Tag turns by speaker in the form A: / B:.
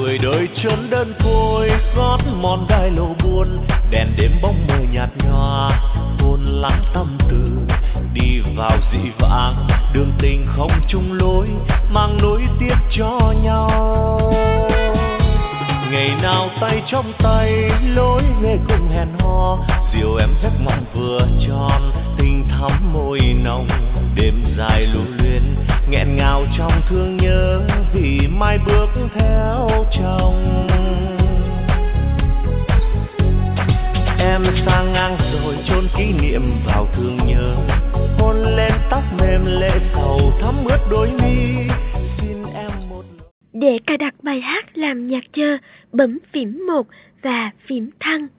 A: tuổi đời trốn đơn côi, gót mòn đai lộ buồn, đèn đêm bóng mờ nhạt nhòa, hồn lắng tâm tư. Đi vào dị vãng, đường tình không chung lối, mang nối tiếc cho nhau. Ngày nào tay trong tay, lối về cùng hẹn hò, dìu em giấc mộng vừa tròn, tình thắm môi nồng. Đêm dài lưu luyến, nghẹn ngào trong thương nhớ, vì mai bước theo chồng. Em sang ngang rồi chôn kỷ niệm vào thương nhớ, hôn lên tóc mềm lệ sầu thắm ướt đôi mi. Xin em một...
B: Để cài đặt bài hát làm nhạc chờ, bấm phím 1 và phím thăng.